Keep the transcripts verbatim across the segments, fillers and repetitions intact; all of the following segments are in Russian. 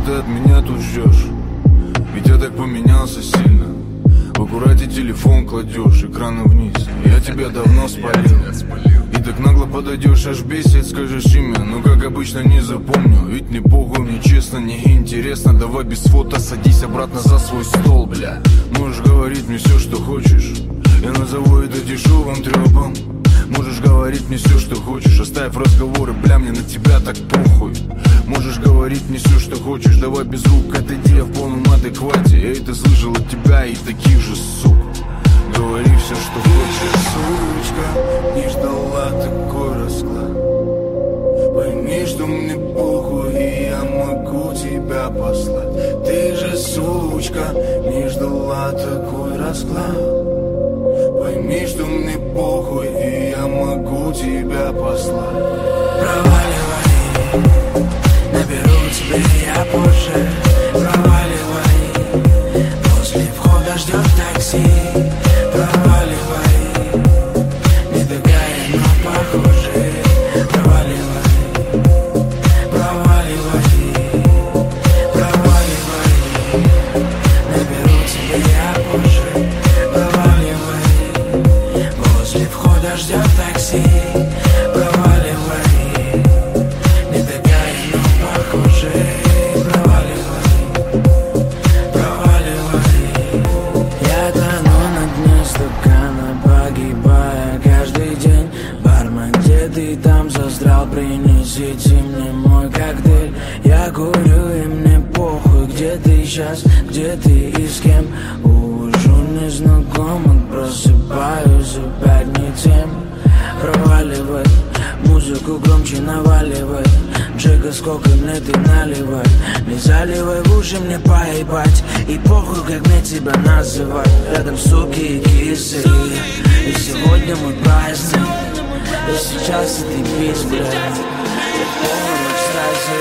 ты от меня тут ждешь? Ведь я так поменялся сильно. В аккурате телефон кладешь, экраны вниз. Я тебя давно спалил. И так нагло подойдешь, аж бесит, скажешь имя. Но как обычно не запомню. Ведь мне похуй, мне честно, не интересно. Давай без фото, садись обратно за свой стол, бля. Можешь говорить мне все, что хочешь. Я назову это дешевым трёпом. Можешь говорить мне все, что хочешь. Оставь разговоры, бля, мне на тебя так похуй. Можешь говорить мне все, что хочешь. Давай без рук, отойди, я в полном адеквате. Я это слышал от тебя и таких же сук. Говори все, что хочешь. Сучка, не ждала такой расклад. Пойми, что мне похуй, и я могу тебя послать. Ты же, сучка, не ждала такой расклад. Пойми, что мне похуй, и я могу тебя послать. Проваливай, наберу тебе я позже. Проваливай, после входа ждет такси. Проваливай, не такая, но похоже. Проваливай, проваливай, проваливай, наберу тебе я позже. Проваливай, после входа ждет такси. Проваливай, не такая, но похоже. Проваливай, проваливай. Я тону на дне стакана, погибая каждый день. Бармен, где ты там застрял? Принесите мне мой коктейль. Я курю и мне похуй, где ты сейчас, где ты и с кем. Увожу незнакомых, просыпаюсь опять не тем. Проваливай, музыку громче наваливай. Джека, сколько мне ты наливай. Не заливай в уши, мне поебать. И похуй, как мне тебя называть. Рядом суки и кисы. И сегодня мой праздник. И сейчас ты бис, блядь. Я в полном экстазе.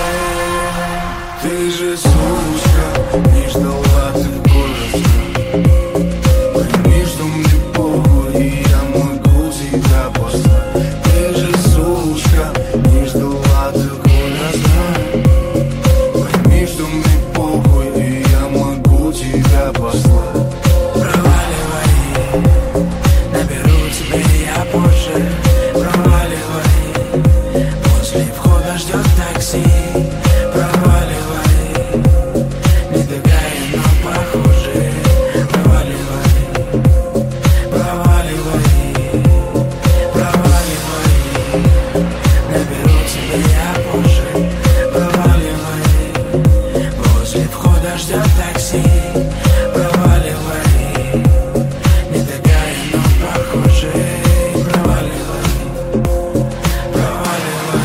Ты же, сучка, не ждала такой расклад. Пойми, что мне похуй, и я могу тебя послать. Ты же, сучка, не ждала такой расклад. Пойми, что мне похуй, и я могу тебя послать. Проваливай, наберу тебе я позже. Проваливай, после входа ждет такси. Проваливай, не такая, но похоже. Проваливай, проваливай, проваливай, наберу тебе я позже. Проваливай, после входа ждет такси. Проваливай, не такая, но похоже. Проваливай, проваливай.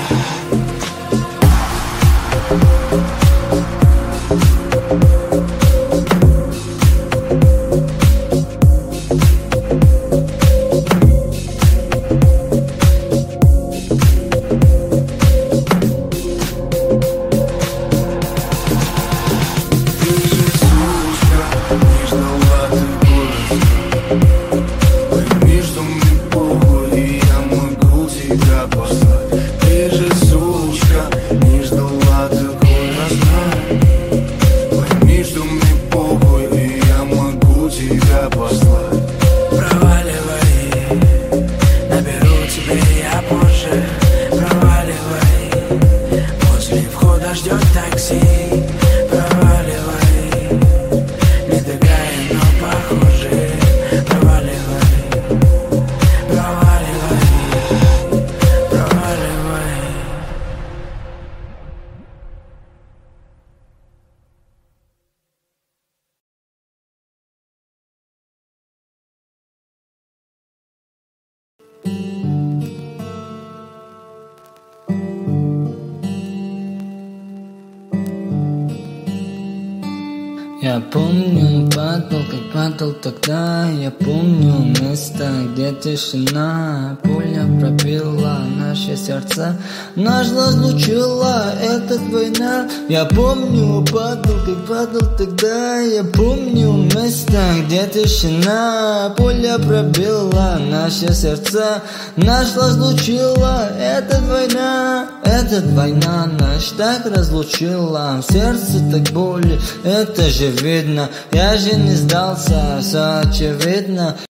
Я помню, падал, как падал тогда. Я помню место, где тишина. Пуля пробила на наши сердца. Нас разлучила эта война. Я помню, падал, как падал тогда. Я помню место, где тишина. Пуля пробила наши сердца. Нас разлучила эта война. Эта война нас так разлучила. В сердце так боли, это же видно. Я же не сдался, все очевидно.